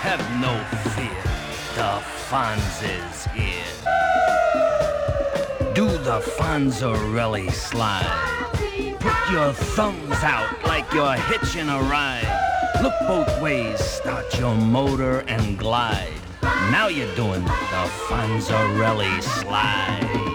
Have no fear, the Fonz is here. Do the Fonzarelli slide. Put your thumbs out like you're hitching a ride. Look both ways, start your motor and glide. Now you're doing the Fonzarelli slide.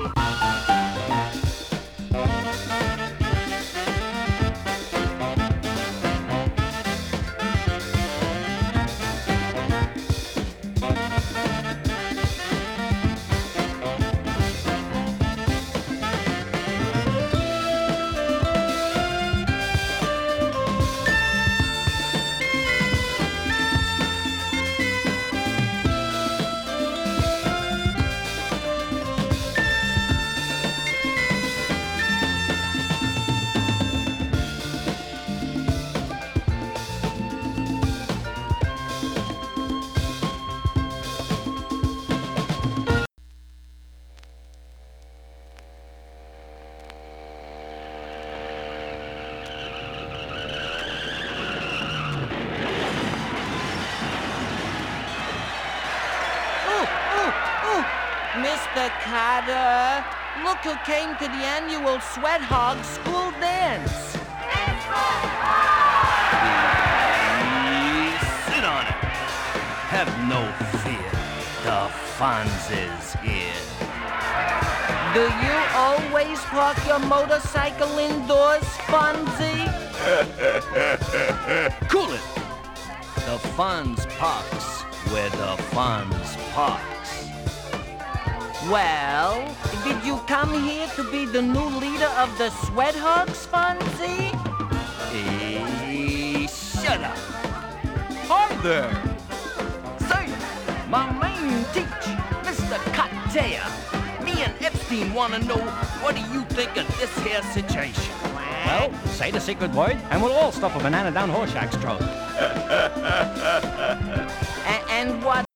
Mr. Carter, look who came to the annual Sweat Hog school dance. Sit on it. Have no fear, the Fonz is here. Do you always park your motorcycle indoors, Fonzie? Cool it. The Fonz parks where the Fonz parks. Well, did you come here to be the new leader of the Sweat Hogs, Fonzie? Shut up. Hi there. Say, my main teach, Mr. Katea. Me and Epstein want to know, what do you think of this here situation? Well, say the secret word, and we'll all stuff a banana down Horseshack's throat. And what